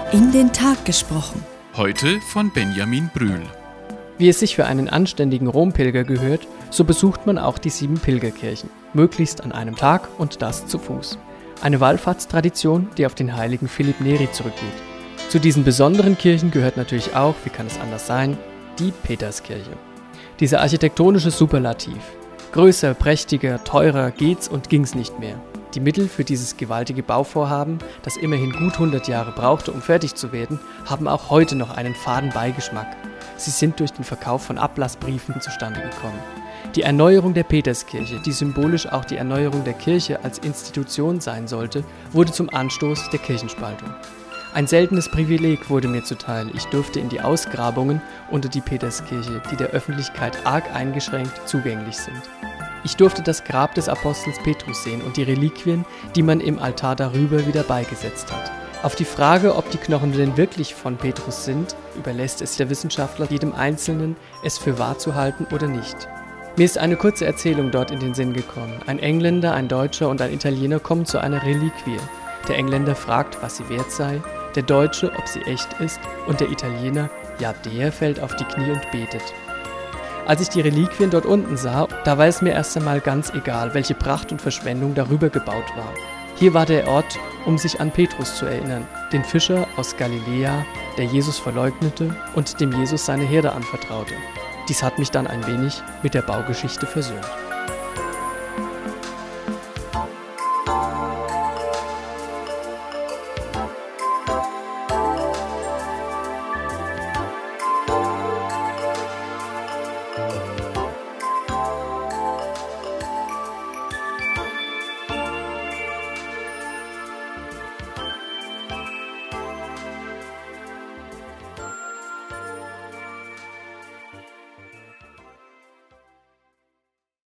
In den Tag gesprochen. Heute von Benjamin Brühl. Wie es sich für einen anständigen Rompilger gehört, so besucht man auch die 7 Pilgerkirchen, möglichst an einem Tag und das zu Fuß. Eine Wallfahrtstradition, die auf den heiligen Philipp Neri zurückgeht. Zu diesen besonderen Kirchen gehört natürlich auch, wie kann es anders sein, die Peterskirche. Dieser architektonische Superlativ. Größer, prächtiger, teurer geht's und ging's nicht mehr. Die Mittel für dieses gewaltige Bauvorhaben, das immerhin gut 100 Jahre brauchte, um fertig zu werden, haben auch heute noch einen faden Beigeschmack. Sie sind durch den Verkauf von Ablassbriefen zustande gekommen. Die Erneuerung der Peterskirche, die symbolisch auch die Erneuerung der Kirche als Institution sein sollte, wurde zum Anstoß der Kirchenspaltung. Ein seltenes Privileg wurde mir zuteil. Ich durfte in die Ausgrabungen unter die Peterskirche, die der Öffentlichkeit arg eingeschränkt zugänglich sind. Ich durfte das Grab des Apostels Petrus sehen und die Reliquien, die man im Altar darüber wieder beigesetzt hat. Auf die Frage, ob die Knochen denn wirklich von Petrus sind, überlässt es der Wissenschaftler jedem Einzelnen, es für wahr zu halten oder nicht. Mir ist eine kurze Erzählung dort in den Sinn gekommen. Ein Engländer, ein Deutscher und ein Italiener kommen zu einer Reliquie. Der Engländer fragt, was sie wert sei, der Deutsche, ob sie echt ist, und der Italiener, ja, der fällt auf die Knie und betet. Als ich die Reliquien dort unten sah, da war es mir erst einmal ganz egal, welche Pracht und Verschwendung darüber gebaut war. Hier war der Ort, um sich an Petrus zu erinnern, den Fischer aus Galiläa, der Jesus verleugnete und dem Jesus seine Herde anvertraute. Dies hat mich dann ein wenig mit der Baugeschichte versöhnt.